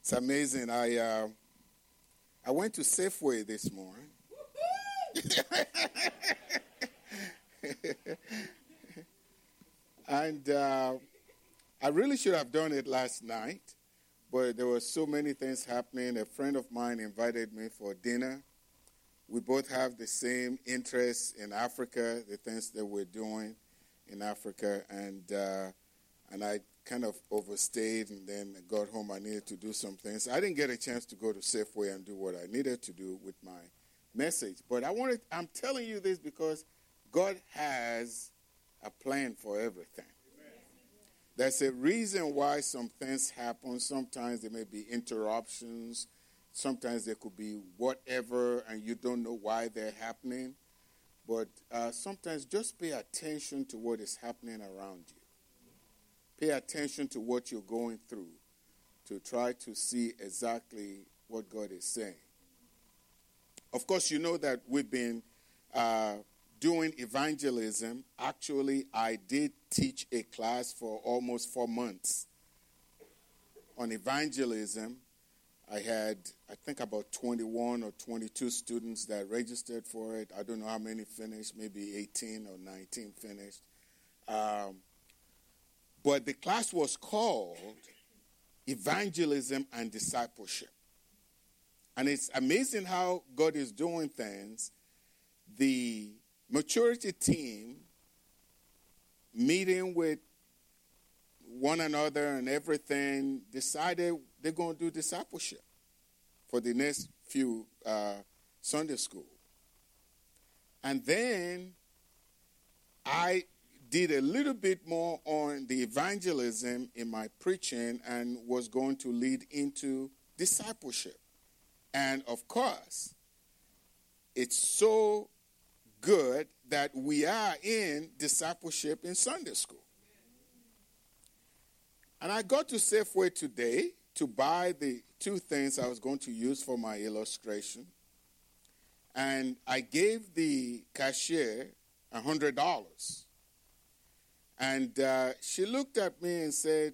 It's amazing. I went to Safeway this morning. And I really should have done it last night, but there were so many things happening. A friend of mine invited me for dinner. We both have the same interests in Africa, the things that we're doing in Africa, and I kind of overstayed, and then I got home. I needed to do some things. I didn't get a chance to go to Safeway and do what I needed to do with my message. But I'm telling you this because God has a plan for everything. There's a reason why some things happen. Sometimes there may be interruptions. Sometimes there could be whatever, and you don't know why they're happening. But sometimes just pay attention to what is happening around you. Pay attention to what you're going through to try to see exactly what God is saying. Of course, you know that we've been doing evangelism. Actually, I did teach a class for almost 4 months on evangelism. I had, I think, about 21 or 22 students that registered for it. I don't know how many finished, maybe 18 or 19 finished. But the class was called Evangelism and Discipleship. And it's amazing how God is doing things. The maturity team, meeting with one another and everything, decided they're going to do discipleship for the next few Sunday school. And then I did a little bit more on the evangelism in my preaching and was going to lead into discipleship. And of course, it's so good that we are in discipleship in Sunday school. And I got to Safeway today to buy the 2 things I was going to use for my illustration. And I gave the cashier $100. And she looked at me and said,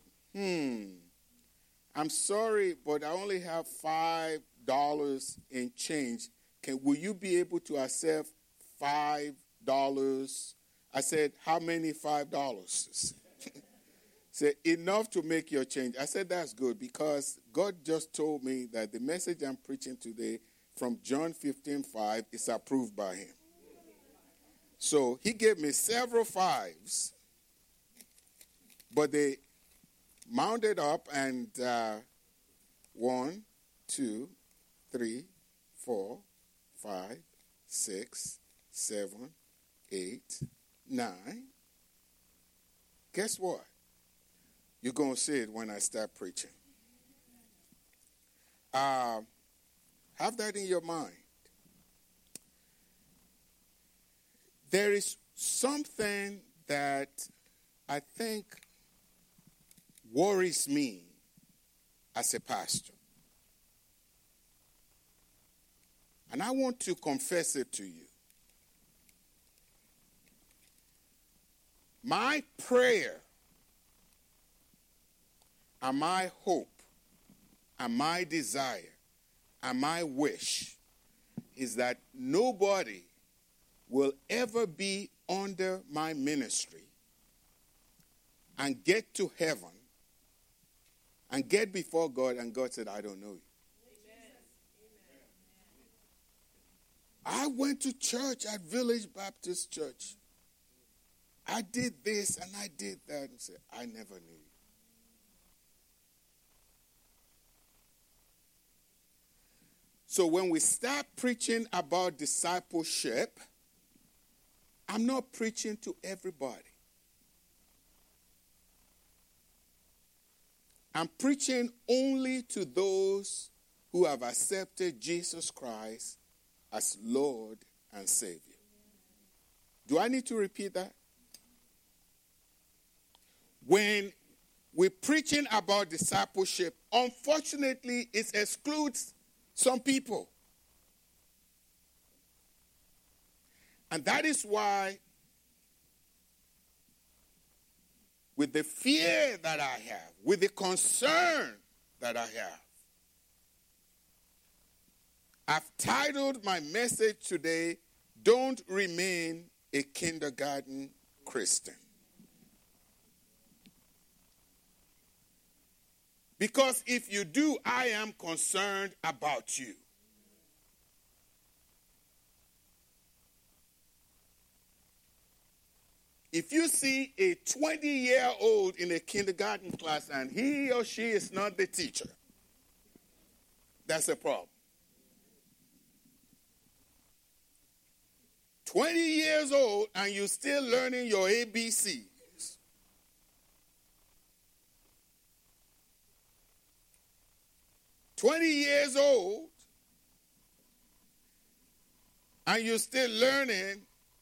I'm sorry, but I only have $5 in change. Will you be able to accept $5? I said, how many $5? Said, enough to make your change. I said, that's good, because God just told me that the message I'm preaching today from John 15:5 is approved by him. So he gave me several 5s. But they mounted up, and 1, 2, 3, 4, 5, 6, 7, 8, 9. Guess what? You're going to see it when I start preaching. Have that in your mind. There is something that I think worries me as a pastor. And I want to confess it to you. My prayer and my hope and my desire and my wish is that nobody will ever be under my ministry and get to heaven and get before God, and God said, I don't know you. Amen. I went to church at Village Baptist Church. I did this and I did that, and said, I never knew you. So when we start preaching about discipleship, I'm not preaching to everybody. I'm preaching only to those who have accepted Jesus Christ as Lord and Savior. Do I need to repeat that? When we're preaching about discipleship, unfortunately, it excludes some people. And that is why, with the fear that I have, with the concern that I have, I've titled my message today, Don't Remain a Kindergarten Christian. Because if you do, I am concerned about you. If you see a 20-year-old in a kindergarten class and he or she is not the teacher, that's a problem. 20 years old and you're still learning your ABCs. "20 years old and you're still learning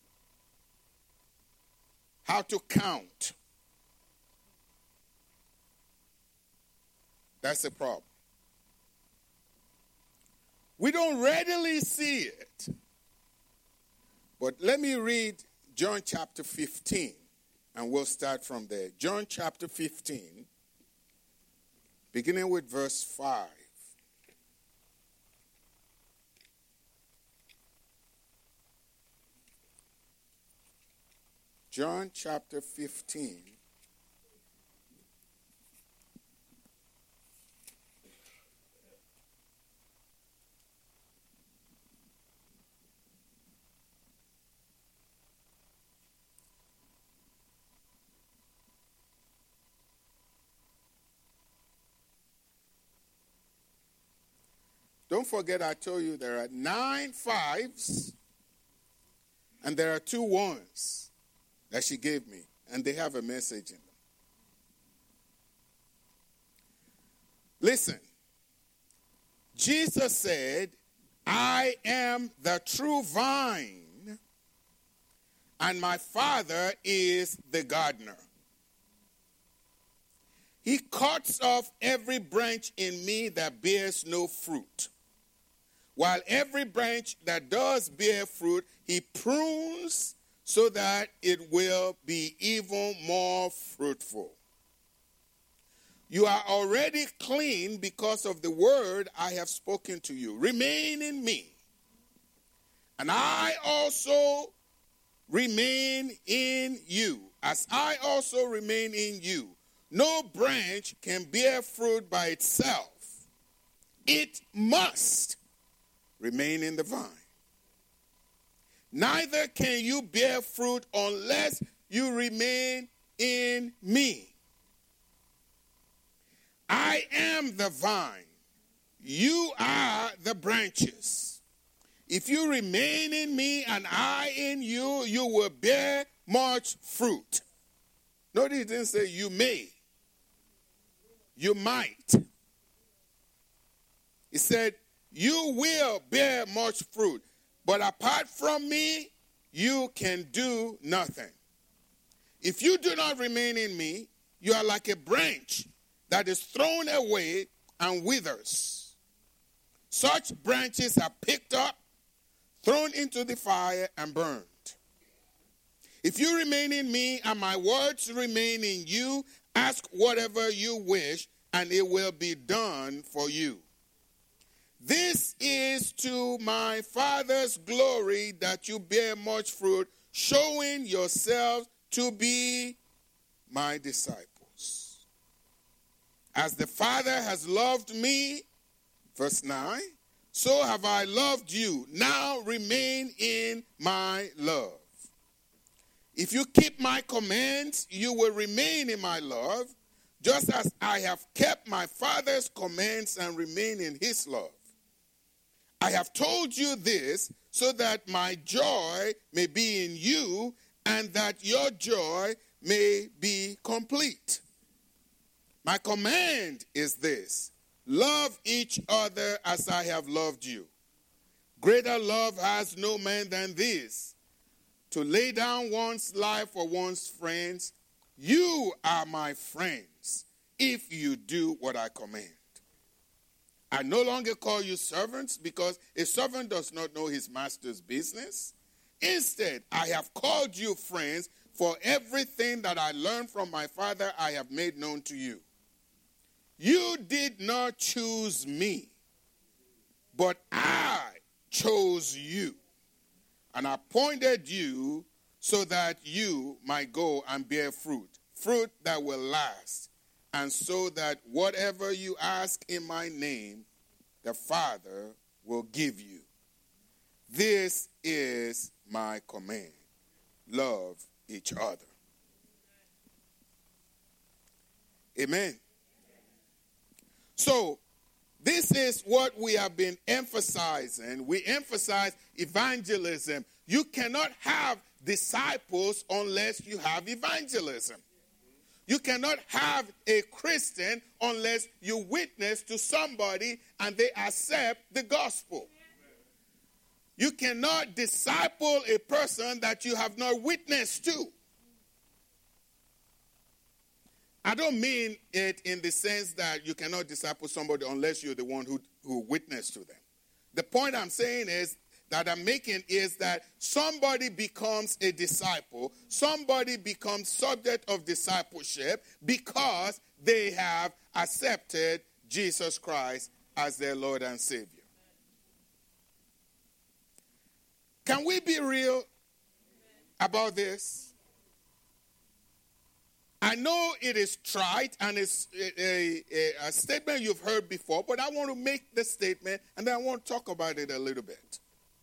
how to count." That's a problem. We don't readily see it. But let me read John chapter 15, and we'll start from there. John chapter 15, beginning with verse 5. John chapter 15. Don't forget I told you there are 9 5s and there are 2 1s that she gave me, and they have a message in them. Listen, Jesus said, "I am the true vine, and my Father is the gardener. He cuts off every branch in me that bears no fruit, while every branch that does bear fruit, he prunes so that it will be even more fruitful. You are already clean because of the word I have spoken to you. Remain in me, and I also remain in you. As I also remain in you, no branch can bear fruit by itself. It must remain in the vine. Neither can you bear fruit unless you remain in me. I am the vine. You are the branches. If you remain in me and I in you, you will bear much fruit." Notice he didn't say you may. You might. He said, you will bear much fruit. But apart from me, you can do nothing. If you do not remain in me, you are like a branch that is thrown away and withers. Such branches are picked up, thrown into the fire, and burned. If you remain in me and my words remain in you, ask whatever you wish, and it will be done for you. This is to my Father's glory that you bear much fruit, showing yourselves to be my disciples. As the Father has loved me, verse 9, so have I loved you. Now remain in my love. If you keep my commands, you will remain in my love, just as I have kept my Father's commands and remain in his love. I have told you this so that my joy may be in you and that your joy may be complete. My command is this: love each other as I have loved you. Greater love has no man than this, to lay down one's life for one's friends. You are my friends if you do what I command. I no longer call you servants, because a servant does not know his master's business. Instead, I have called you friends, for everything that I learned from my Father I have made known to you. You did not choose me, but I chose you and appointed you so that you might go and bear fruit, fruit that will last, and so that whatever you ask in my name, the Father will give you. This is my command. Love each other. Amen. So, this is what we have been emphasizing. We emphasize evangelism. You cannot have disciples unless you have evangelism. You cannot have a Christian unless you witness to somebody and they accept the gospel. You cannot disciple a person that you have not witnessed to. I don't mean it in the sense that you cannot disciple somebody unless you're the one who witnessed to them. The point I'm saying is that I'm making is that somebody becomes a disciple, somebody becomes subject of discipleship because they have accepted Jesus Christ as their Lord and Savior. Can we be real about this? I know it is trite and it's a statement you've heard before, but I want to make the statement and then I want to talk about it a little bit.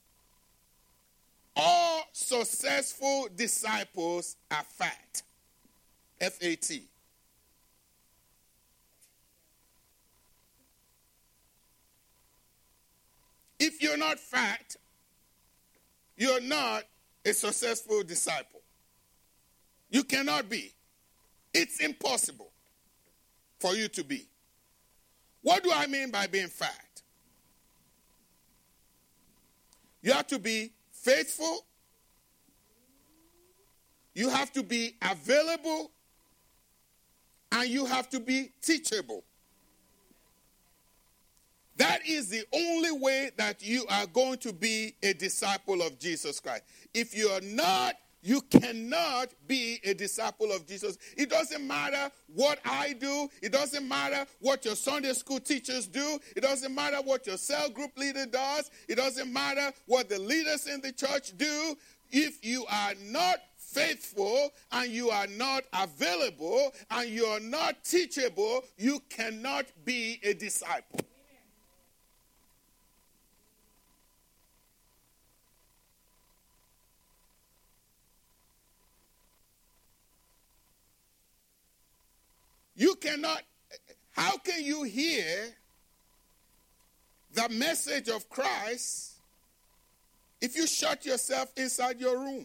All successful disciples are fat. F-A-T. If you're not fat, you're not a successful disciple. You cannot be. It's impossible for you to be. What do I mean by being fat? You have to be faithful. You have to be available. And you have to be teachable. That is the only way that you are going to be a disciple of Jesus Christ. If you are not, you cannot be a disciple of Jesus. It doesn't matter what I do. It doesn't matter what your Sunday school teachers do. It doesn't matter what your cell group leader does. It doesn't matter what the leaders in the church do. If you are not faithful and you are not available and you are not teachable, you cannot be a disciple. You cannot, how can you hear the message of Christ if you shut yourself inside your room?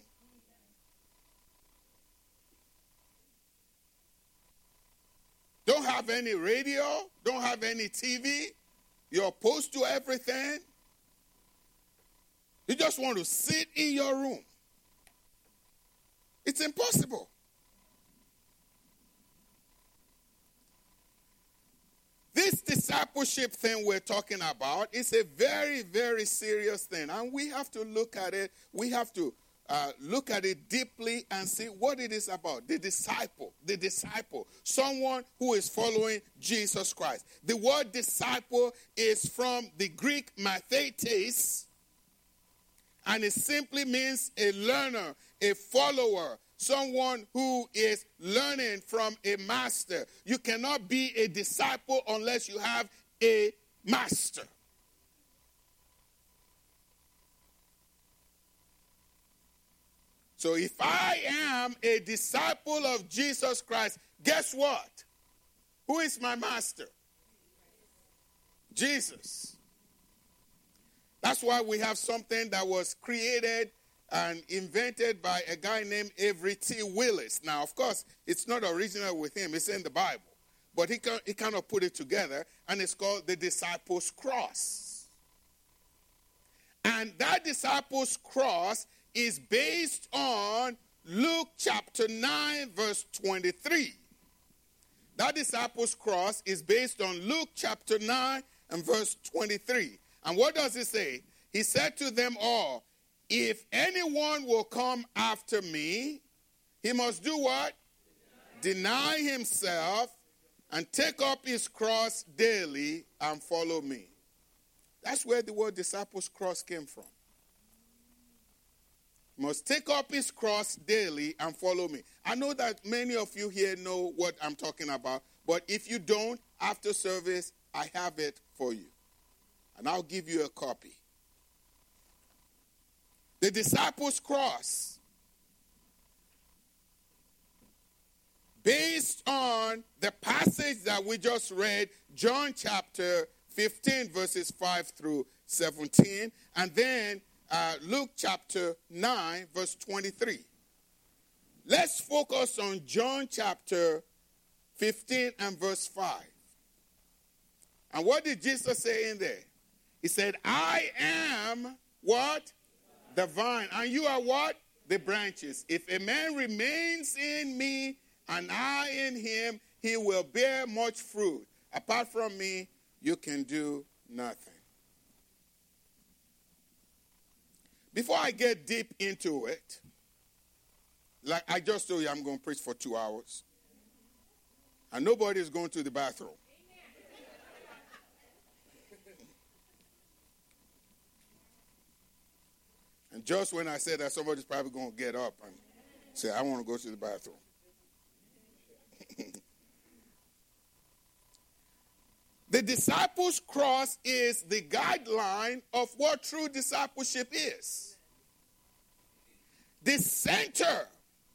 Don't have any radio, don't have any TV, you're opposed to everything. You just want to sit in your room. It's impossible. This discipleship thing we're talking about is a very, very serious thing. And we have to look at it. We have to look at it deeply and see what it is about. The disciple, someone who is following Jesus Christ. The word disciple is from the Greek mathetes, and it simply means a learner, a follower, someone who is learning from a master. You cannot be a disciple unless you have a master. So if I am a disciple of Jesus Christ, guess what? Who is my master? Jesus. That's why we have something that was created and invented by a guy named Avery T. Willis. Now, of course, it's not original with him. It's in the Bible. But he kind of put it together, and it's called the Disciples' Cross. And that Disciples' Cross is based on Luke chapter 9, verse 23. That Disciples' Cross is based on Luke chapter 9 and verse 23. And what does it say? He said to them all, if anyone will come after me, he must do what? Deny himself and take up his cross daily and follow me. That's where the word disciples cross came from. Must take up his cross daily and follow me. I know that many of you here know what I'm talking about, but if you don't, after service, I have it for you. And I'll give you a copy. The disciples' cross, based on the passage that we just read, John chapter 15, verses 5 through 17, and then Luke chapter 9, verse 23. Let's focus on John chapter 15 and verse 5. And what did Jesus say in there? He said, I am what? The vine. And you are what? The branches. If a man remains in me and I in him, he will bear much fruit. Apart from me, you can do nothing. Before I get deep into it, like I just told you, I'm going to preach for 2 hours. And nobody is going to the bathroom. And just when I said that, somebody's probably going to get up and say, I want to go to the bathroom. The disciples' cross is the guideline of what true discipleship is. The center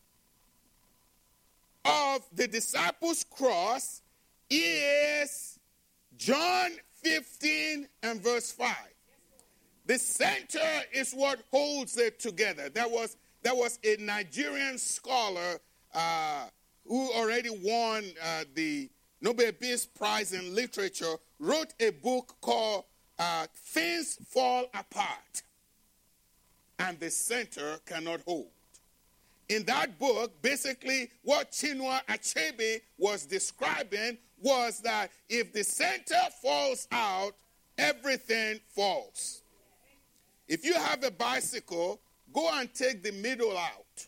of the disciples' cross is John 15 and verse 5. The center is what holds it together. There was a Nigerian scholar who already won the Nobel Peace Prize in Literature, wrote a book called Things Fall Apart and the Center Cannot Hold. In that book, basically what Chinua Achebe was describing was that if the center falls out, everything falls. If you have a bicycle, go and take the middle out.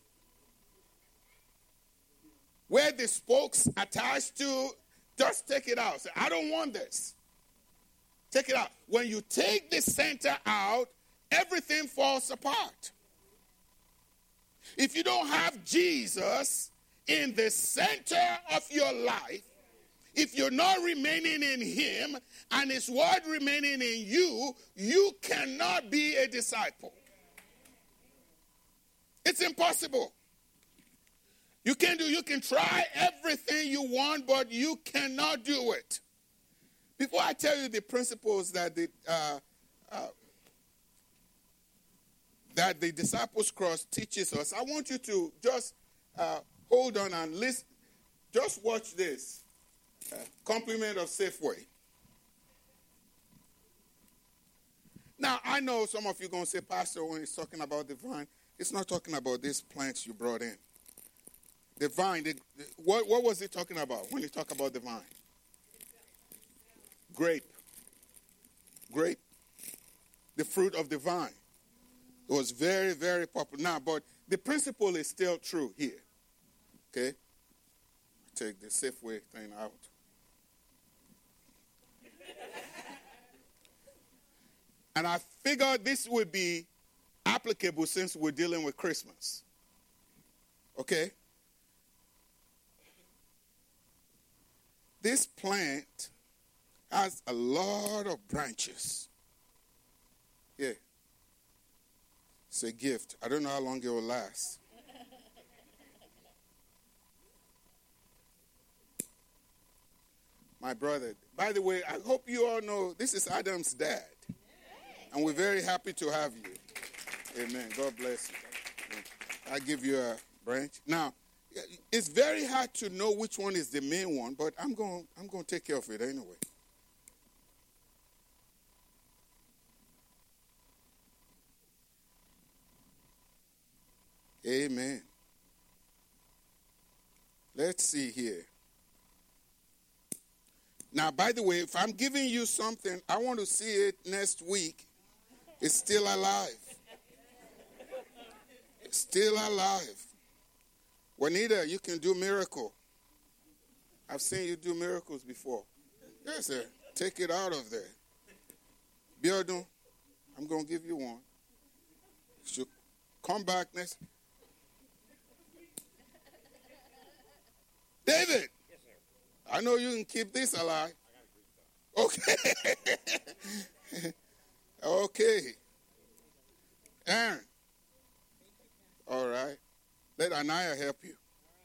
Where the spokes attached to, just take it out. Say, I don't want this. Take it out. When you take the center out, everything falls apart. If you don't have Jesus in the center of your life, if you're not remaining in him and his word remaining in you, you cannot be a disciple. It's impossible. You can try everything you want, but you cannot do it. Before I tell you the principles that the disciples' cross teaches us, I want you to just hold on and listen. Just watch this. Compliment of Safeway. Now, I know some of you are going to say, Pastor, when he's talking about the vine, it's not talking about these plants you brought in. The vine, what was he talking about when he talked about the vine? Grape. The fruit of the vine. It was very, very popular. Now, but the principle is still true here. Okay? Take the Safeway thing out. And I figured this would be applicable since we're dealing with Christmas. Okay? This plant has a lot of branches. Yeah. It's a gift. I don't know how long it will last. My brother. By the way, I hope you all know this is Adam's dad. And we're very happy to have you. Amen. God bless you. I'll give you a branch. Now, it's very hard to know which one is the main one, but I'm going to take care of it anyway. Amen. Let's see here. Now, by the way, if I'm giving you something, I want to see it next week. It's still alive. It's still alive. Juanita, you can do miracle. I've seen you do miracles before. Yes, sir. Take it out of there. Biodun, I'm going to give you one. You should come back next. David. Yes, sir. I know you can keep this alive. Okay. Okay. Aaron. All right. Let Anaya help you.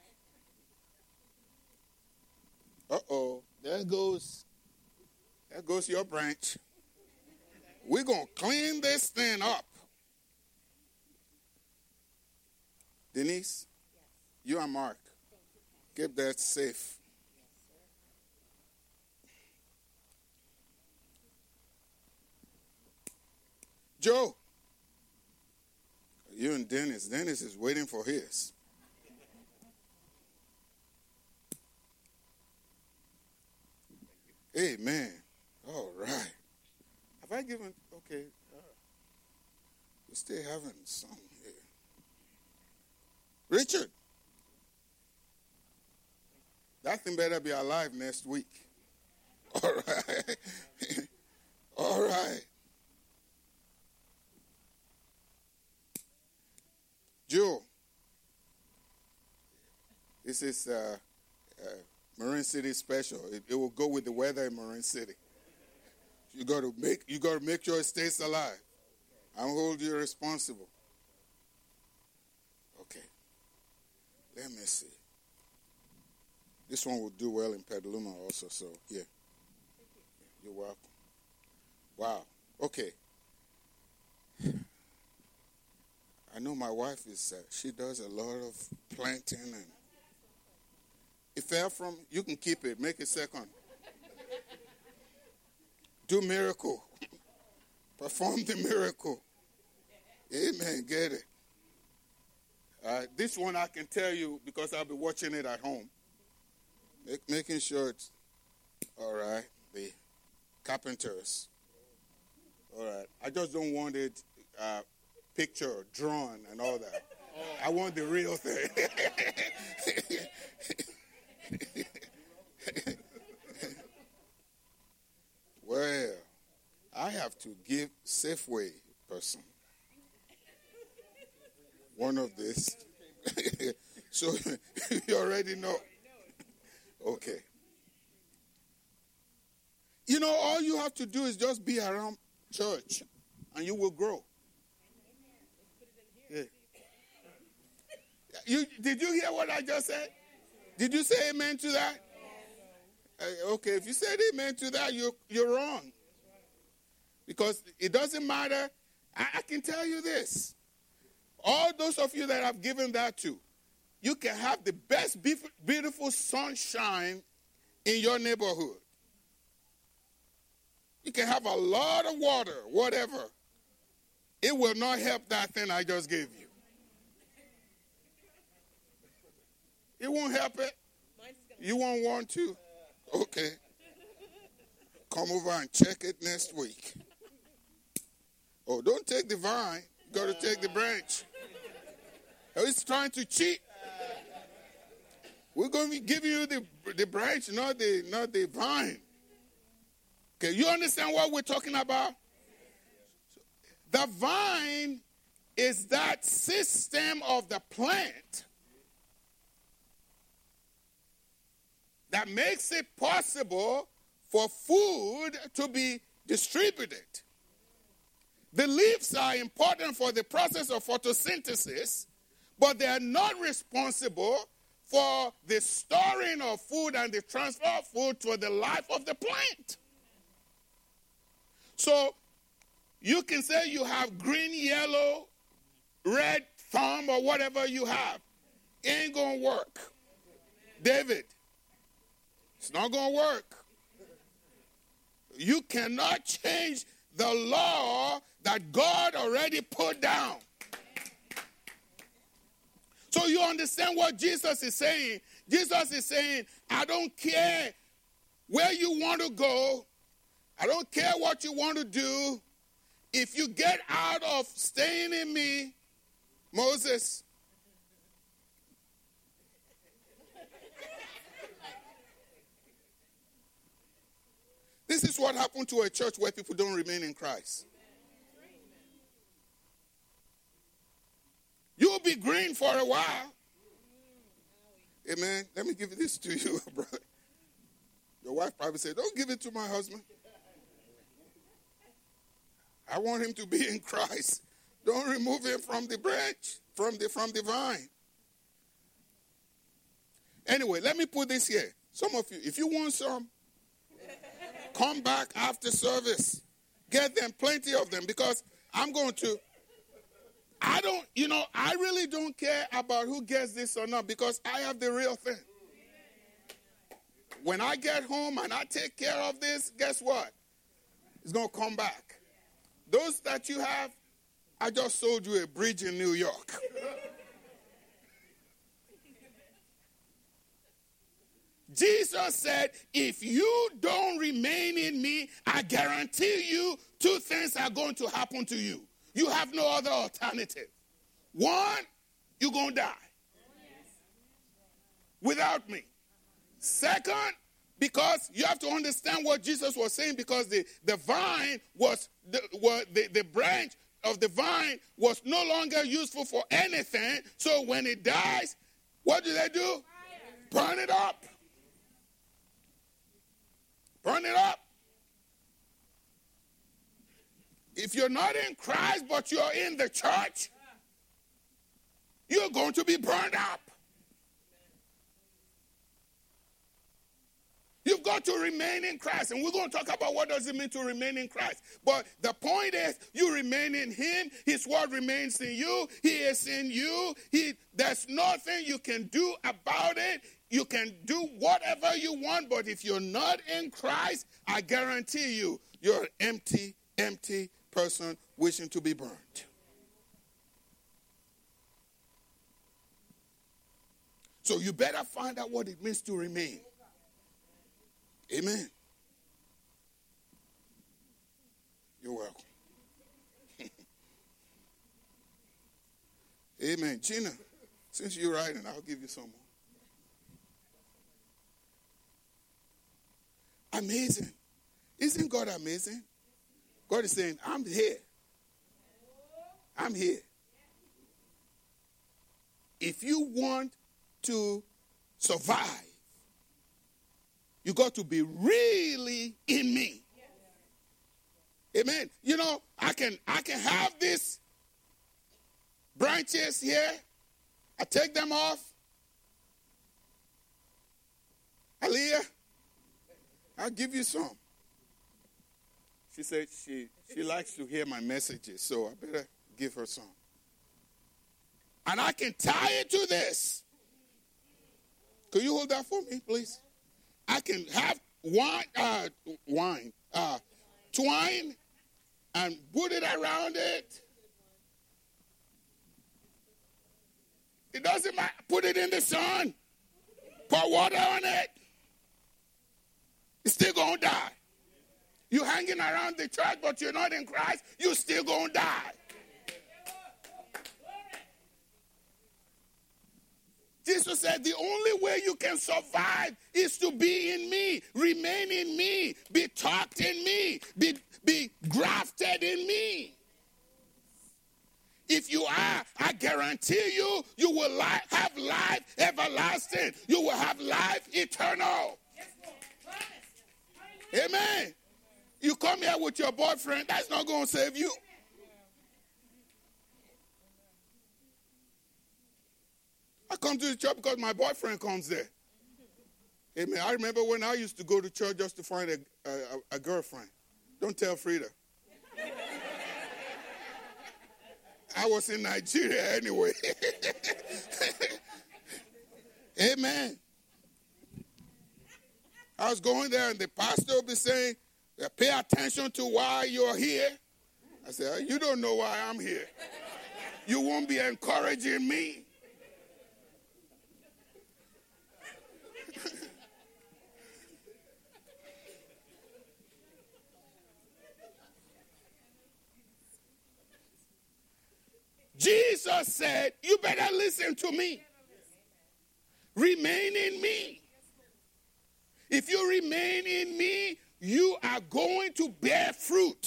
Uh-oh. There goes your branch. We're going to clean this thing up. Denise, you and Mark, keep that safe. Joe, you and Dennis. Dennis is waiting for his. Amen. All right. Have I given? Okay. We're still having some here. Richard, that thing better be alive next week. All right. All right. Joe, this is Marine City special. It will go with the weather in Marine City. You got to make sure it stays alive. I'll hold you responsible. Okay. Let me see. This one will do well in Petaluma also. So yeah, you're welcome. Wow. Okay. I know my wife is. She does a lot of planting and. It fell from. You can keep it. Make it second. Do miracle. Perform the miracle. Amen. Get it. This one I can tell you because I'll be watching it at home. Making sure it's all right. The carpenters. All right. I just don't want it picture drawn and all that. I want the real thing. Well, I have to give Safeway person one of this. So you already know. Okay. You know, all you have to do is just be around church and you will grow. Yeah. Did you hear what I just said? Did you say amen to that? Okay, if you said amen to that, you're wrong. Because it doesn't matter. I can tell you this. All those of you that I've given that to, you can have the best beautiful sunshine in your neighborhood. You can have a lot of water, whatever. It will not help that thing I just gave you. It won't help it. You won't want to. Okay. Come over and check it next week. Oh, don't take the vine. You got to take the branch. He's trying to cheat. We're going to be giving you the branch, not the vine. Okay, you understand what we're talking about? The vine is that system of the plant that makes it possible for food to be distributed. The leaves are important for the process of photosynthesis, but they are not responsible for the storing of food and the transfer of food to the life of the plant. So you can say you have green, yellow, red thumb or whatever you have. It ain't going to work. David, it's not going to work. You cannot change the law that God already put down. So you understand what Jesus is saying? Jesus is saying, I don't care where you want to go. I don't care what you want to do. If you get out of staying in me, Moses, This is what happened to a church where people don't remain in Christ. You'll be green for a while. Amen. Let me give this to you, brother. Your wife probably said, don't give it to my husband. I want him to be in Christ. Don't remove him from the branch, from the vine. Anyway, let me put this here. Some of you, if you want some, come back after service. Get them, plenty of them, because I'm going to. I really don't care about who gets this or not, because I have the real thing. When I get home and I take care of this, guess what? It's going to come back. Those that you have, I just sold you a bridge in New York. Jesus said, if you don't remain in me, I guarantee you 2 things are going to happen to you. You have no other alternative. 1, you're going to die without me. 2nd, because you have to understand what Jesus was saying, because the vine was, the branch of the vine was no longer useful for anything. So when it dies, what do they do? Burn it up. Burn it up. If you're not in Christ, but you're in the church, you're going to be burned up. You've got to remain in Christ. And we're going to talk about what does it mean to remain in Christ. But the point is, you remain in him. His word remains in you. He is in you. There's nothing you can do about it. You can do whatever you want. But if you're not in Christ, I guarantee you, you're an empty person wishing to be burned. So you better find out what it means to remain. Amen. You're welcome. Amen. Gina, since you're writing, I'll give you some more. Amazing. Isn't God amazing? God is saying, I'm here. I'm here. If you want to survive, you got to be really in me. Amen. You know, I can have these branches here. I take them off. Aliyah, I'll give you some. She said she likes to hear my messages, so I better give her some. And I can tie it to this. Could you hold that for me, please? I can have twine and put it around it. It doesn't matter. Put it in the sun. Pour water on it. It's still going to die. You're hanging around the church, but you're not in Christ, you're still going to die. Jesus said the only way you can survive is to be in me, remain in me, be tucked in me, be grafted in me. If you are, I guarantee you, you will have life everlasting. You will have life eternal. Amen. You come here with your boyfriend, that's not going to save you. I come to the church because my boyfriend comes there. Amen. I remember when I used to go to church just to find a girlfriend. Don't tell Frida. I was in Nigeria anyway. Amen. I was going there and the pastor would be saying, pay attention to why you're here. I said, you don't know why I'm here. You won't be encouraging me. Jesus said, you better listen to me. Remain in me. If you remain in me, you are going to bear fruit.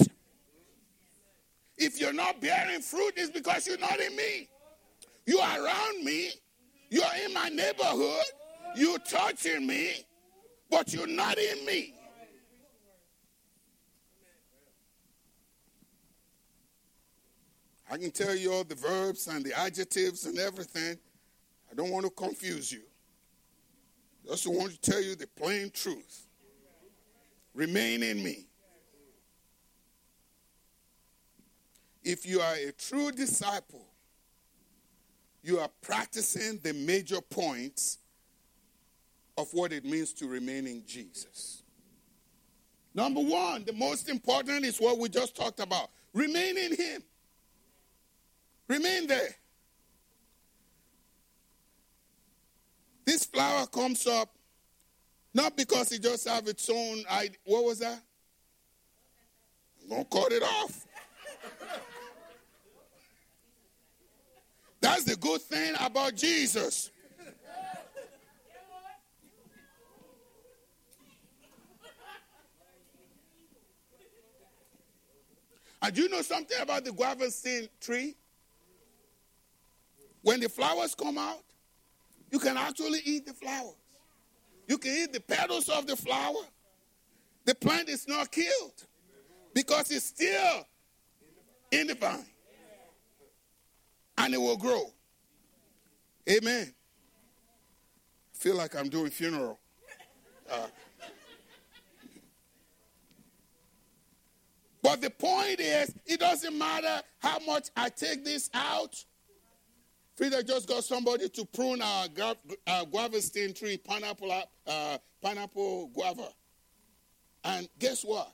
If you're not bearing fruit, it's because you're not in me. You are around me. You're in my neighborhood. You're touching me, but you're not in me. I can tell you all the verbs and the adjectives and everything. I don't want to confuse you. I just want to tell you the plain truth. Remain in me. If you are a true disciple, you are practicing the major points of what it means to remain in Jesus. Number one, the most important is what we just talked about. Remain in him. Remain there. This flower comes up not because it just have its own idea. What was that? I'm going to cut it off. That's the good thing about Jesus. And do you know something about the guava tree? When the flowers come out, you can actually eat the flowers. You can eat the petals of the flower. The plant is not killed because it's still in the vine. And it will grow. Amen. I feel like I'm doing funeral. But the point is, it doesn't matter how much I take this out. Frida just got somebody to prune our guava stain tree, pineapple guava. And guess what?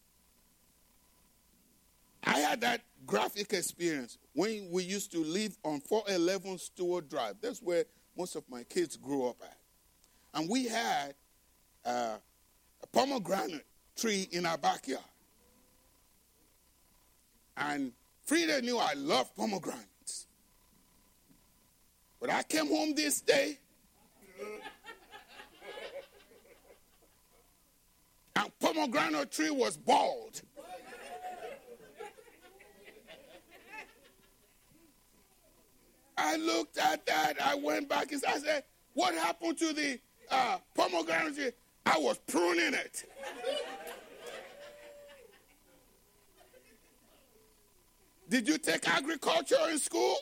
I had that graphic experience when we used to live on 411 Stewart Drive. That's where most of my kids grew up at. And we had a pomegranate tree in our backyard. And Frida knew I loved pomegranates. But I came home this day, and pomegranate tree was bald. I looked at that. I went back and I said, what happened to the pomegranate tree? I was pruning it. Did you take agriculture in school?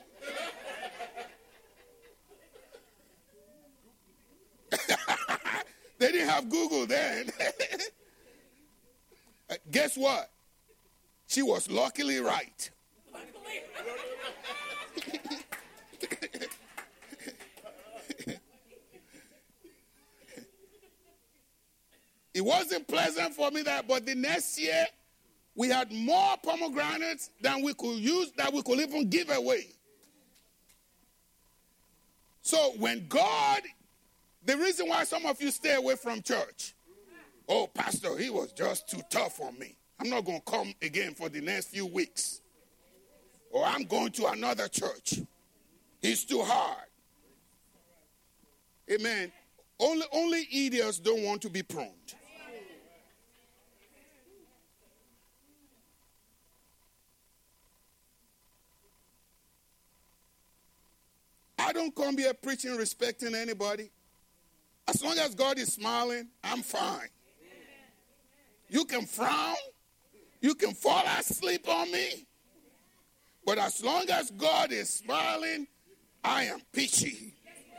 They didn't have Google then. Guess what? She was luckily right. It wasn't pleasant for me but the next year, we had more pomegranates than we could use, that we could even give away. So when God, the reason why some of you stay away from church, oh, pastor, he was just too tough for me. I'm not going to come again for the next few weeks. Or I'm going to another church. He's too hard. Amen. Only idiots don't want to be pruned. I don't come here preaching, respecting anybody. As long as God is smiling, I'm fine. You can frown. You can fall asleep on me. But as long as God is smiling, I am peachy.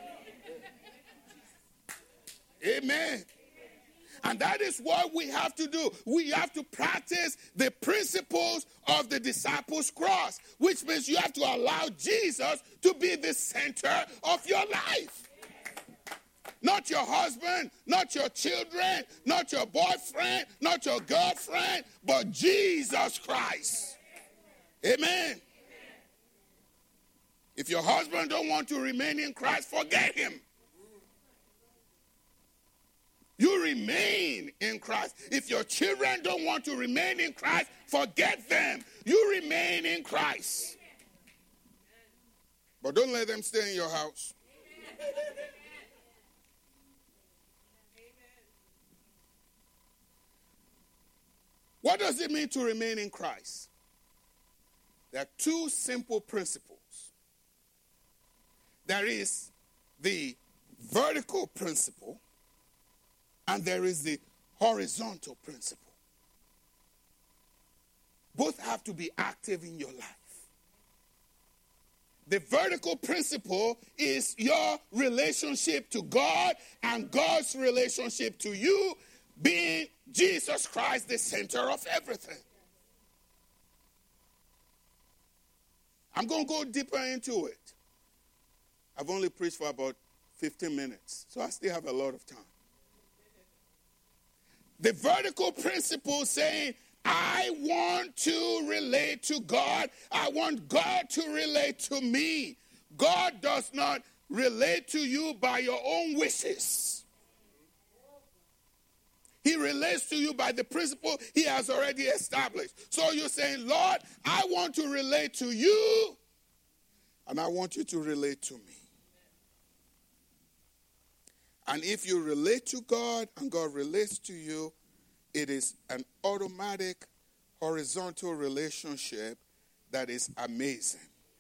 Amen. And that is what we have to do. We have to practice the principles of the disciples' cross, which means you have to allow Jesus to be the center of your life. Not your husband, not your children, not your boyfriend, not your girlfriend, but Jesus Christ. Amen. If your husband don't want to remain in Christ, forget him. You remain in Christ. If your children don't want to remain in Christ, forget them. You remain in Christ. But don't let them stay in your house. What does it mean to remain in Christ? There are two simple principles. There is the vertical principle and there is the horizontal principle. Both have to be active in your life. The vertical principle is your relationship to God and God's relationship to you, being Jesus Christ the center of everything. I'm going to go deeper into it. I've only preached for about 15 minutes, so I still have a lot of time. The vertical principle saying, I want to relate to God. I want God to relate to me. God does not relate to you by your own wishes. He relates to you by the principle he has already established. So you're saying, Lord, I want to relate to you, and I want you to relate to me. And if you relate to God and God relates to you, it is an automatic horizontal relationship that is amazing.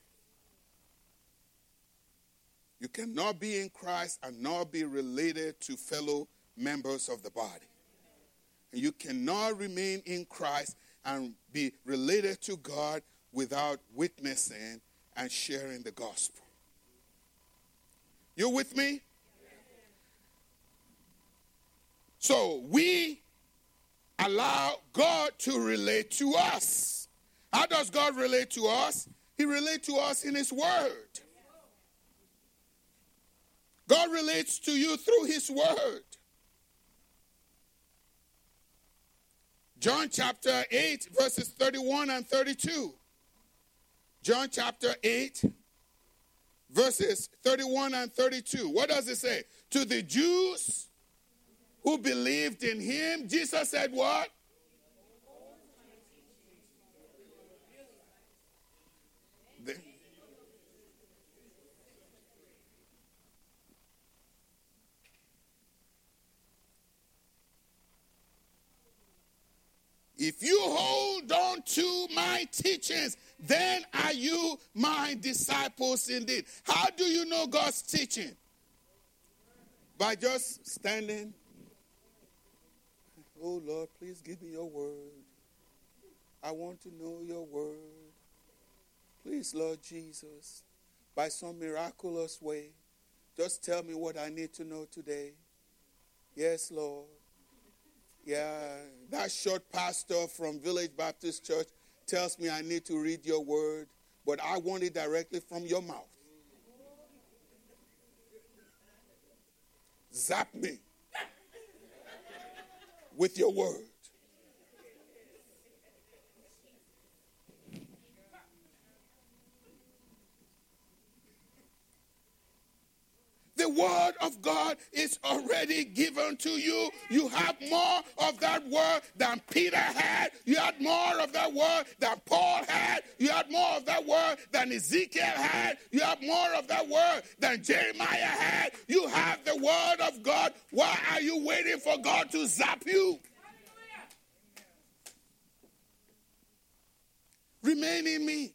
You cannot be in Christ and not be related to fellow members of the body. And you cannot remain in Christ and be related to God without witnessing and sharing the gospel. You with me? So we allow God to relate to us. How does God relate to us? He relates to us in his word. God relates to you through his word. John chapter 8, verses 31 and 32. John chapter 8, verses 31 and 32. What does it say? To the Jews who believed in him, Jesus said what? If you hold on to my teachings, then are you my disciples indeed. How do you know God's teaching? By just standing. Oh, Lord, please give me your word. I want to know your word. Please, Lord Jesus, by some miraculous way, just tell me what I need to know today. Yes, Lord. Yeah, that short pastor from Village Baptist Church tells me I need to read your word, but I want it directly from your mouth. Zap me with your word. The word of God is already given to you. You have more of that word than Peter had. You had more of that word than Paul had. You had more of that word than Ezekiel had. You have more of that word than Jeremiah had. You have the word of God. Why are you waiting for God to zap you? Remain in me.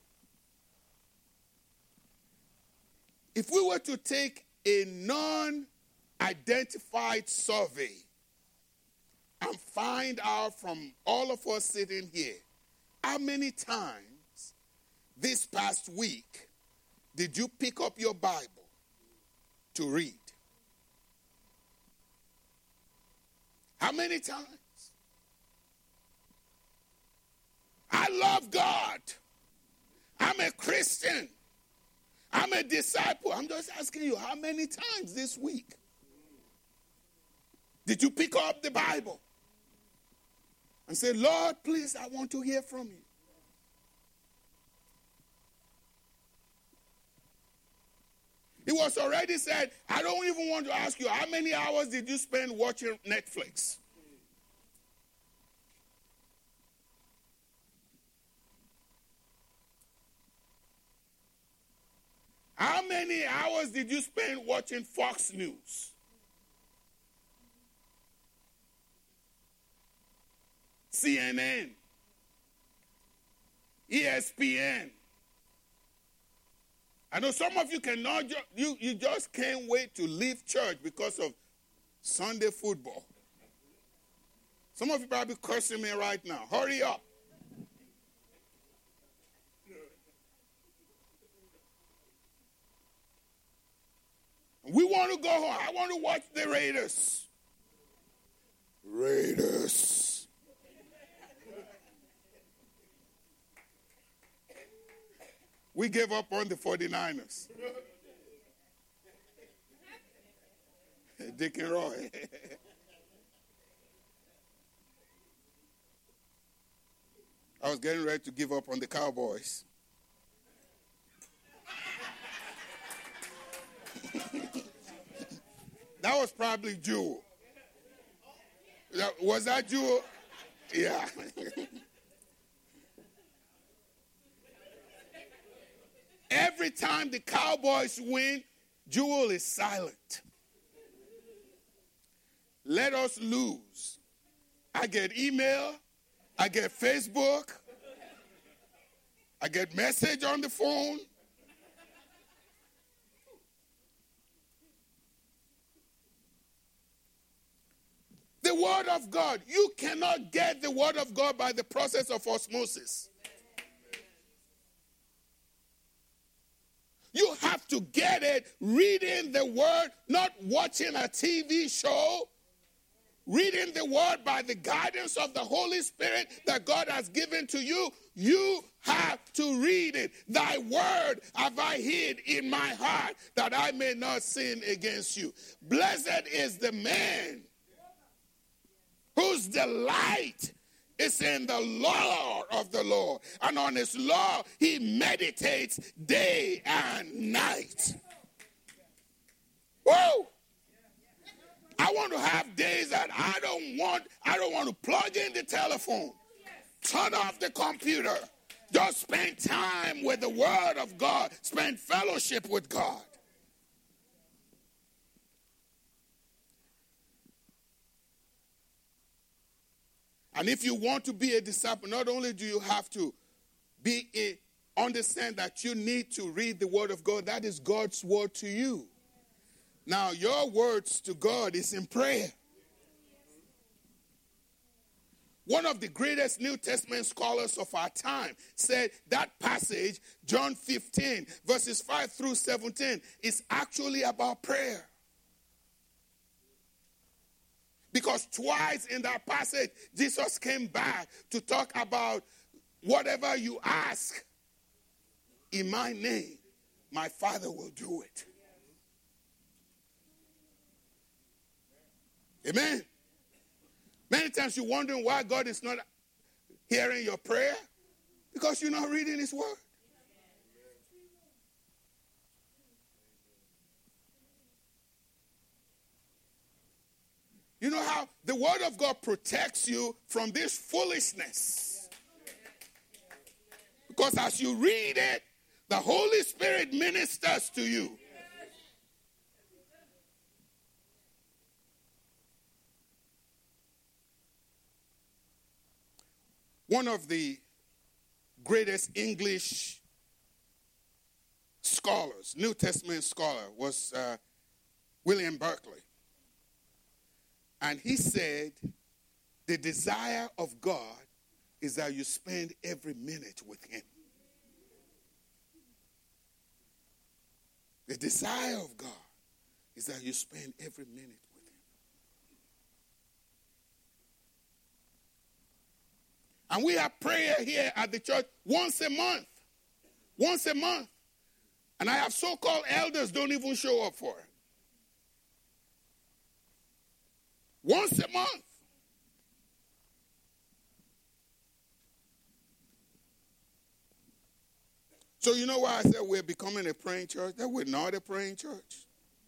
If we were to take a non-identified survey and find out from all of us sitting here, how many times this past week did you pick up your Bible to read? How many times? I love God. I'm a Christian. I'm a disciple. I'm just asking you, how many times this week did you pick up the Bible and say, Lord, please, I want to hear from you? It was already said, I don't even want to ask you, how many hours did you spend watching Netflix? How many hours did you spend watching Fox News? CNN, ESPN. I know some of you cannot, you just can't wait to leave church because of Sunday football. Some of you probably cursing me right now. Hurry up. We want to go home. I want to watch the Raiders. Raiders. We gave up on the 49ers. Dick and Roy. I was getting ready to give up on the Cowboys. That was probably Jewel. Was that Jewel? Yeah. Every time the Cowboys win, Jewel is silent. Let us lose. I get email. I get Facebook. I get message on the phone. The Word of God. You cannot get the Word of God by the process of osmosis. You have to get it reading the Word, not watching a TV show. Reading the Word by the guidance of the Holy Spirit that God has given to you. You have to read it. Thy word have I hid in my heart that I may not sin against you. Blessed is the man whose delight is in the law of the Lord. And on his law he meditates day and night. Woo! I want to have days that I don't want to plug in the telephone, turn off the computer, just spend time with the Word of God, spend fellowship with God. And if you want to be a disciple, not only do you have to understand that you need to read the Word of God, that is God's word to you. Now, your words to God is in prayer. One of the greatest New Testament scholars of our time said that passage, John 15, verses 5 through 17, is actually about prayer. Because twice in that passage, Jesus came back to talk about whatever you ask in my name, my Father will do it. Amen. Many times you're wondering why God is not hearing your prayer. Because you're not reading his word. You know how the word of God protects you from this foolishness. Because as you read it, the Holy Spirit ministers to you. One of the greatest English scholars, New Testament scholar, was William Berkeley. And he said, the desire of God is that you spend every minute with him. The desire of God is that you spend every minute with him. And we have prayer here at the church once a month. Once a month. And I have so-called elders don't even show up for it. Once a month. So you know why I said we're becoming a praying church? That we're not a praying church.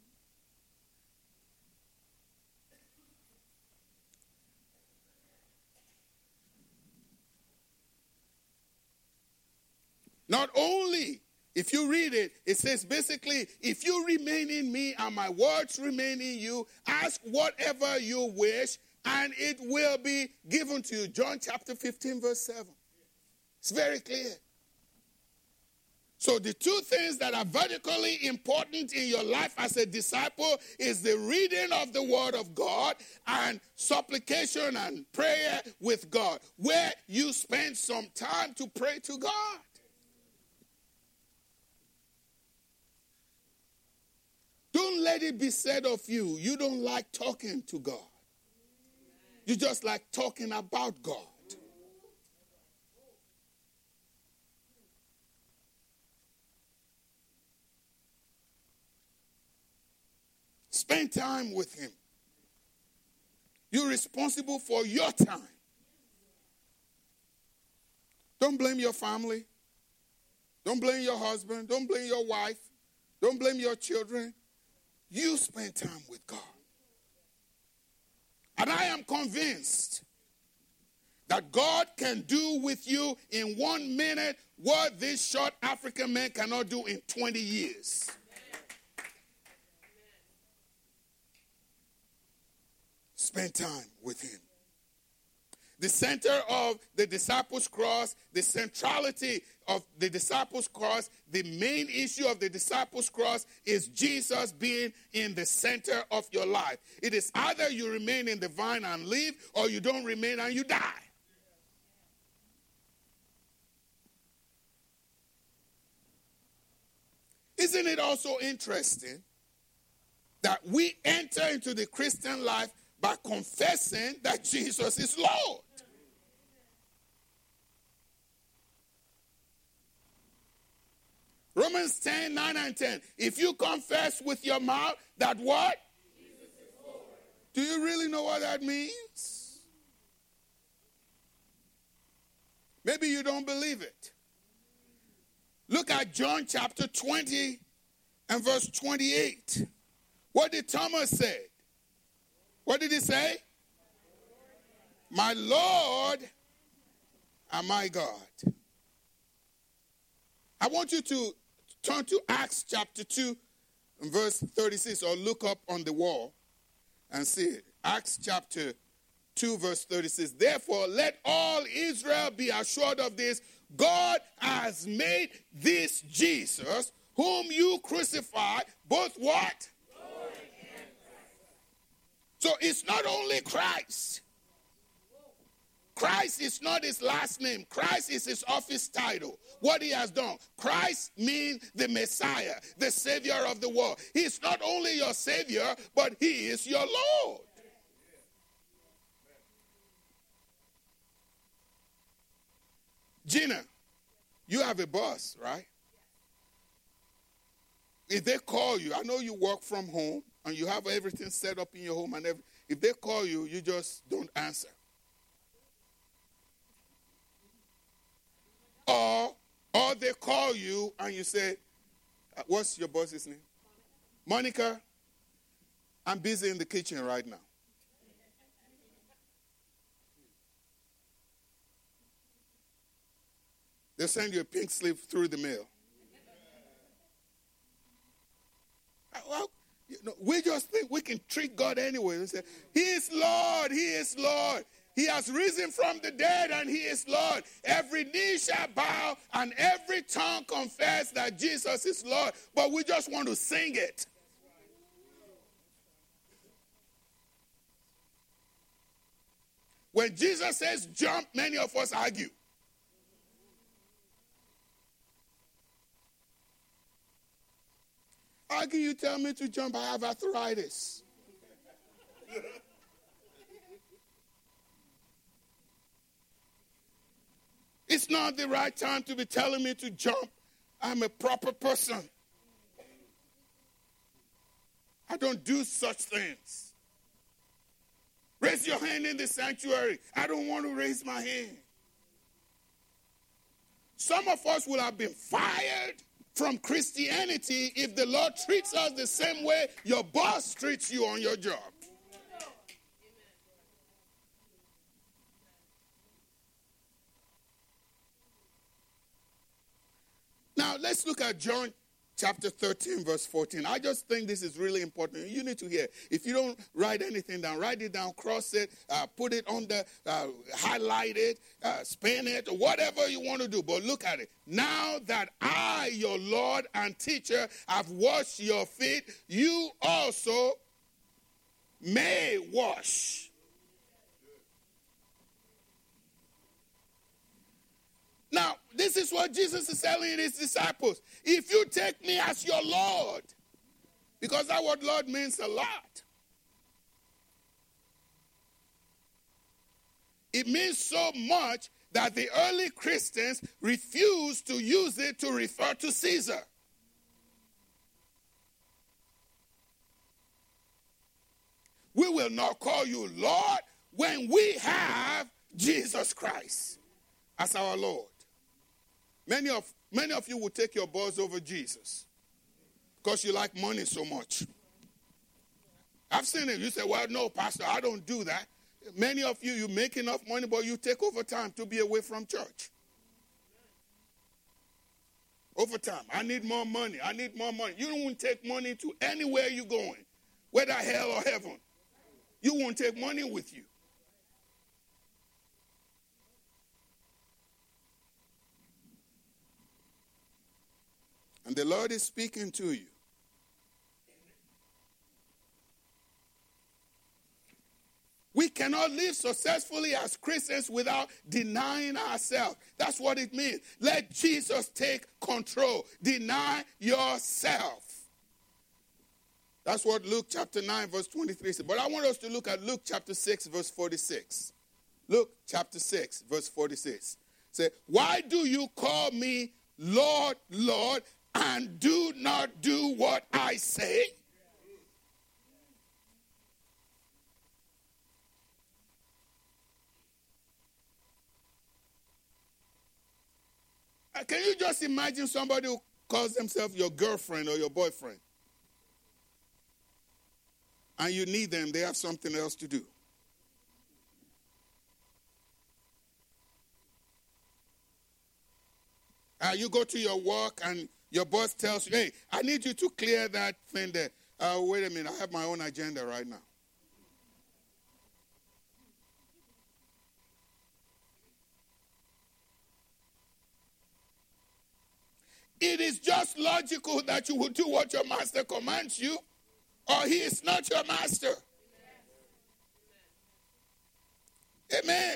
Not only, if you read it, it says basically, if you remain in me and my words remain in you, ask whatever you wish and it will be given to you. John chapter 15, verse 7. It's very clear. So the two things that are vertically important in your life as a disciple is the reading of the Word of God and supplication and prayer with God, where you spend some time to pray to God. Don't let it be said of you, you don't like talking to God. You just like talking about God. Spend time with him. You're responsible for your time. Don't blame your family. Don't blame your husband. Don't blame your wife. Don't blame your children. You spend time with God. And I am convinced that God can do with you in 1 minute what this short African man cannot do in 20 years. Spend time with him. The center of the disciples' cross, the centrality of the disciples' cross, the main issue of the disciples' cross is Jesus being in the center of your life. It is either you remain in the vine and live, or you don't remain and you die. Isn't it also interesting that we enter into the Christian life by confessing that Jesus is Lord? Romans 10, 9 and 10. If you confess with your mouth that what? Jesus is Lord. Do you really know what that means? Maybe you don't believe it. Look at John chapter 20 and verse 28. What did Thomas say? What did he say? My Lord and my God. I want you to turn to Acts chapter 2 and verse 36, or look up on the wall and see it. Acts chapter 2 verse 36. Therefore, let all Israel be assured of this. God has made this Jesus, whom you crucified, both what? Lord and Christ. So it's not only Christ. Christ is not his last name. Christ is his office title. What he has done. Christ means the Messiah, the Savior of the world. He is not only your Savior, but he is your Lord. Gina, you have a boss, right? If they call you, I know you work from home and you have everything set up in your home and everything. If they call you, you just don't answer. Or they call you and you say, what's your boss's name? Monica, I'm busy in the kitchen right now. They'll send you a pink slip through the mail. Well, we just think we can trick God anyway. We say, he is Lord, he is Lord. He has risen from the dead and he is Lord. Every knee shall bow and every tongue confess that Jesus is Lord. But we just want to sing it. When Jesus says jump, many of us argue. How can you tell me to jump? I have arthritis. It's not the right time to be telling me to jump. I'm a proper person. I don't do such things. Raise your hand in the sanctuary. I don't want to raise my hand. Some of us will have been fired from Christianity if the Lord treats us the same way your boss treats you on your job. Now, let's look at John chapter 13, verse 14. I just think this is really important. You need to hear. If you don't write anything down, write it down, cross it, put it on the, highlight it, spin it, or whatever you want to do. But look at it. Now that I, your Lord and teacher, have washed your feet, you also may wash. Now, this is what Jesus is telling his disciples. If you take me as your Lord, because that word Lord means a lot. It means so much that the early Christians refused to use it to refer to Caesar. We will not call you Lord when we have Jesus Christ as our Lord. Many of you will take your boss over Jesus because you like money so much. I've seen it. You say, well, no, Pastor, I don't do that. Many of you make enough money, but you take overtime to be away from church. Overtime. I need more money. I need more money. You won't take money to anywhere you're going, whether hell or heaven. You won't take money with you. And the Lord is speaking to you. We cannot live successfully as Christians without denying ourselves. That's what it means. Let Jesus take control. Deny yourself. That's what Luke chapter 9 verse 23 says. But I want us to look at Luke chapter 6 verse 46. Luke chapter 6 verse 46. Say, why do you call me Lord, Lord, and do not do what I say? Can you just imagine somebody who calls themselves your girlfriend or your boyfriend? And you need them, they have something else to do. You go to your work and your boss tells you, hey, I need you to clear that thing there. Wait a minute, I have my own agenda right now. It is just logical that you will do what your master commands you, or he is not your master. Amen.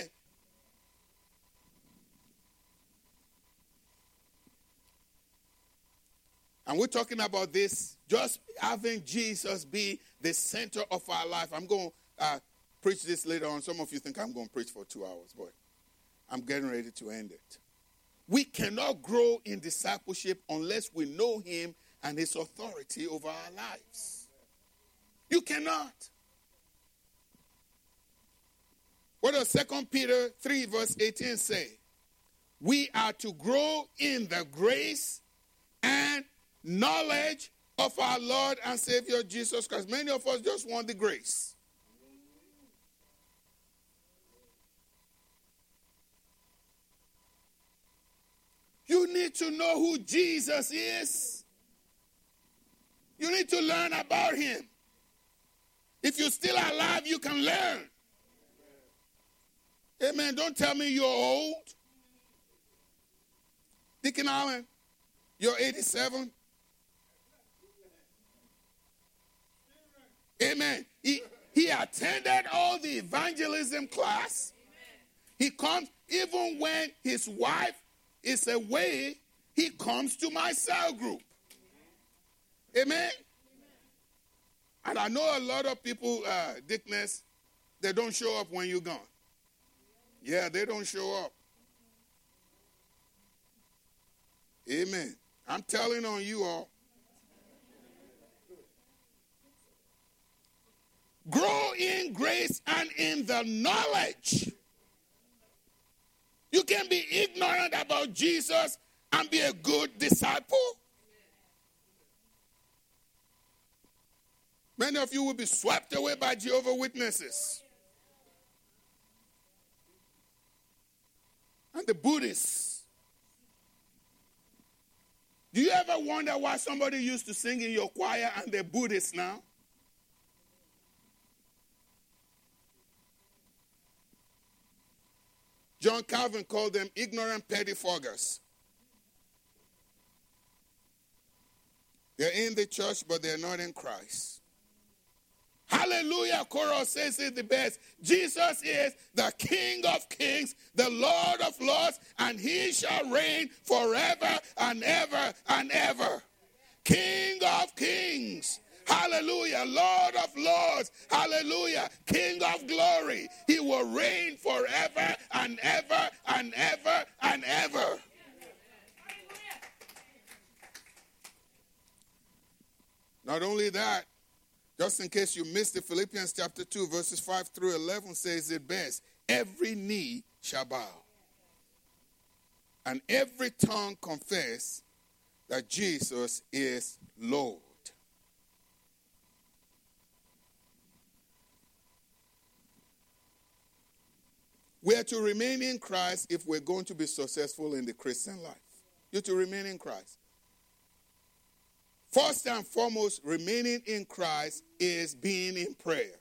And we're talking about this, just having Jesus be the center of our life. I'm going to preach this later on. Some of you think I'm going to preach for 2 hours, but I'm getting ready to end it. We cannot grow in discipleship unless we know him and his authority over our lives. You cannot. What does 2 Peter 3 verse 18 say? We are to grow in the grace and knowledge of our Lord and Savior Jesus Christ. Many of us just want the grace. You need to know who Jesus is. You need to learn about him. If you're still alive, you can learn. Amen. Don't tell me you're old. Deacon Allen, you're 87. Amen. He attended all the evangelism class. He comes, even when his wife is away, he comes to my cell group. Amen. And I know a lot of people, Dickness, they don't show up when you're gone. Yeah, they don't show up. Amen. I'm telling on you all. Grow in grace and in the knowledge. You can be ignorant about Jesus and be a good disciple. Many of you will be swept away by Jehovah's Witnesses. And the Buddhists. Do you ever wonder why somebody used to sing in your choir and they're Buddhists now? John Calvin called them ignorant pettifoggers. They're in the church, but they're not in Christ. Hallelujah. Chorus says it the best. Jesus is the King of kings, the Lord of lords, and he shall reign forever and ever and ever. King of kings. Hallelujah. Lord of lords. Hallelujah. King of glory. He will reign forever and ever and ever and ever. Not only that, just in case you missed it, Philippians chapter 2, verses 5 through 11 says it best. Every knee shall bow, and every tongue confess that Jesus is Lord. We are to remain in Christ if we're going to be successful in the Christian life. You're to remain in Christ. First and foremost, remaining in Christ is being in prayer.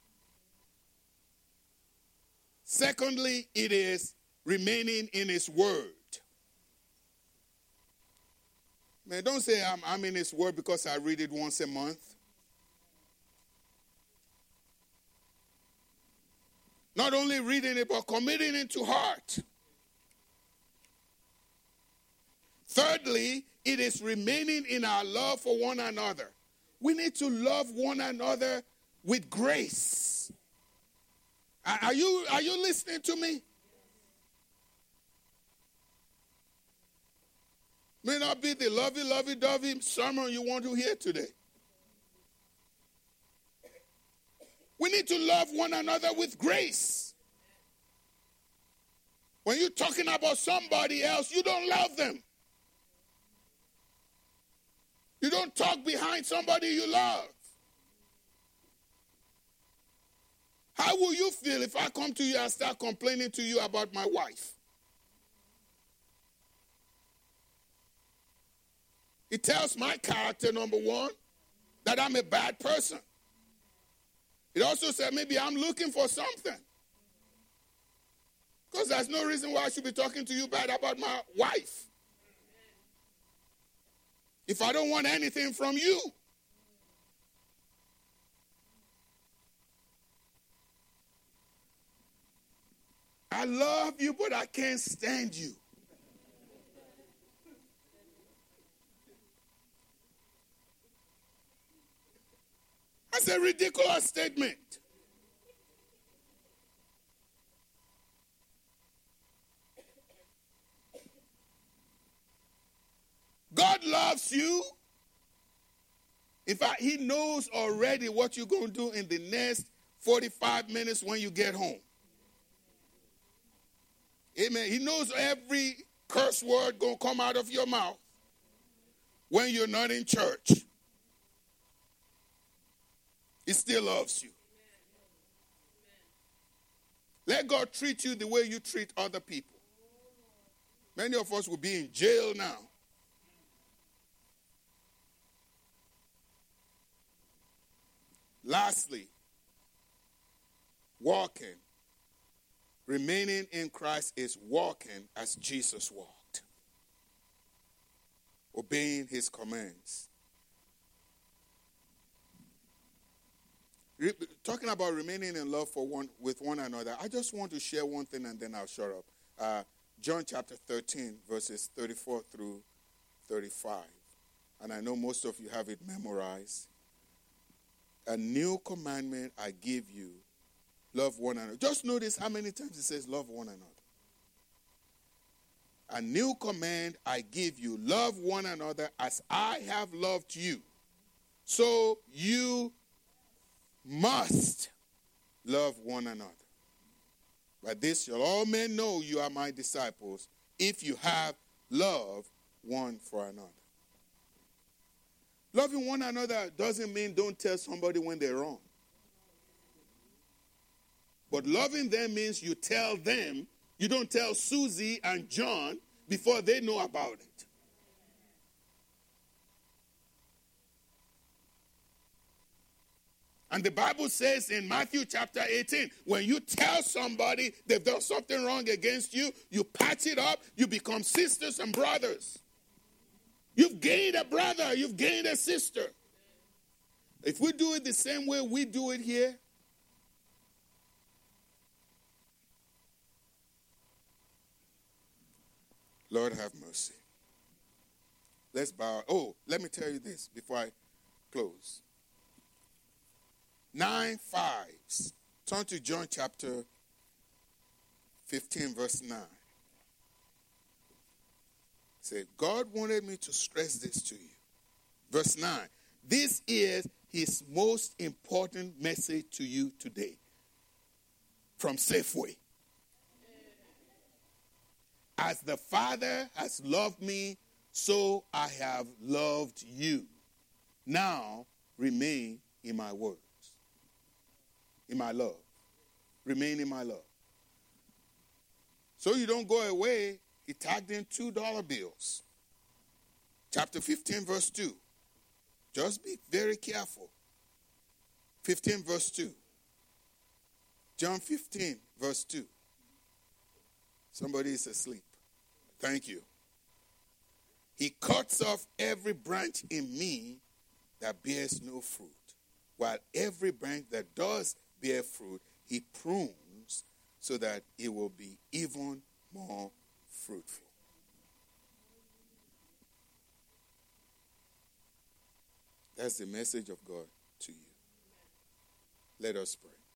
Secondly, it is remaining in his word. Man, don't say I'm in his word because I read it once a month. Not only reading it, but committing it to heart. Thirdly, it is remaining in our love for one another. We need to love one another with grace. Are you listening to me? May not be the lovey-dovey sermon you want to hear today. We need to love one another with grace. When you're talking about somebody else, you don't love them. You don't talk behind somebody you love. How will you feel if I come to you and start complaining to you about my wife? It tells my character, number one, that I'm a bad person. It also said maybe I'm looking for something. Because there's no reason why I should be talking to you bad about my wife. If I don't want anything from you. I love you, but I can't stand you. That's a ridiculous statement. God loves you. In fact, he knows already what you're going to do in the next 45 minutes when you get home. Amen. He knows every curse word going to come out of your mouth when you're not in church. He still loves you. Let God treat you the way you treat other people. Many of us will be in jail now. Lastly, walking. Remaining in Christ is walking as Jesus walked. Obeying his commands. Talking about remaining in love with one another, I just want to share one thing and then I'll shut up. John chapter 13, verses 34 through 35. And I know most of you have it memorized. A new commandment I give you, love one another. Just notice how many times it says love one another. A new command I give you, love one another as I have loved you. So you must love one another. By this shall all men know you are my disciples, if you have love one for another. Loving one another doesn't mean don't tell somebody when they're wrong. But loving them means you tell them. You don't tell Susie and John before they know about it. And the Bible says in Matthew chapter 18, when you tell somebody they've done something wrong against you, you patch it up, you become sisters and brothers. You've gained a brother, you've gained a sister. If we do it the same way we do it here, Lord have mercy. Let's bow. Oh, let me tell you this before I close. 9 fives. Turn to John chapter 15, verse 9. Say, God wanted me to stress this to you. Verse 9. This is his most important message to you today. From Safeway. As the Father has loved me, so I have loved you. Now remain in my words. In my love. Remain in my love. So you don't go away, he tagged in $2 bills. Chapter 15, verse 2. Just be very careful. 15, verse 2. John 15, verse 2. Somebody is asleep. Thank you. He cuts off every branch in me that bears no fruit, while every branch that does bear fruit, he prunes so that it will be even more fruitful. That's the message of God to you. Let us pray.